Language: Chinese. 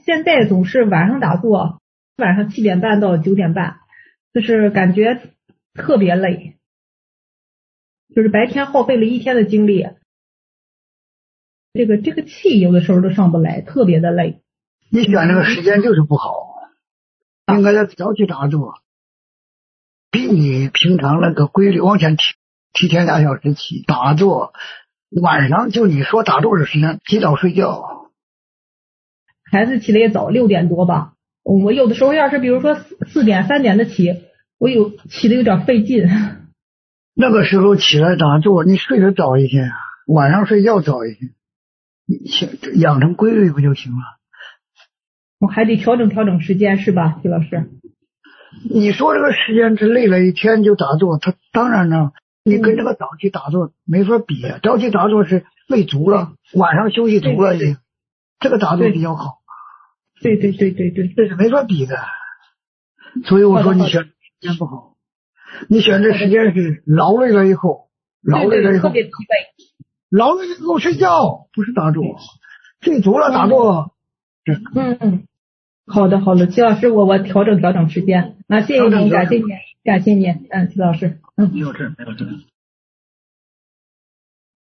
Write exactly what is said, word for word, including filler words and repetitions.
现在总是晚上打坐，晚上七点半到九点半，就是感觉特别累，就是白天耗费了一天的精力，这个这个气有的时候都上不来，特别的累。 你选这个时间就是不好，应该在早起打坐，比你平常那个规律往前提提前俩小时起打坐，晚上就你说打坐的时间提早睡觉。 孩子起的也早，六点多吧。我有的时候要是比如说四四点三点的起，我有起的有点费劲。 那个时候起来打坐，你睡得早一些，晚上睡觉早一些，你养成规律不就行了？ 我还得调整调整时间是吧，徐老师？ 你说这个时间是累了一天就打坐，他当然呢，你跟这个早起打坐没法比啊。早起打坐是累足了，晚上休息足了也，这个打坐比较好。 对对对对对， 这是没法比的。所以我说你选时间不好，你选这时间是劳累了以后，劳累了以后， 特别疲惫， 劳累了以后睡觉，不是打坐，睡足了打坐。 嗯嗯，好的好的，齐老师，我我调整调整时间，那谢谢您，感谢您，感谢您，嗯，齐老师，嗯， 没有事没有事。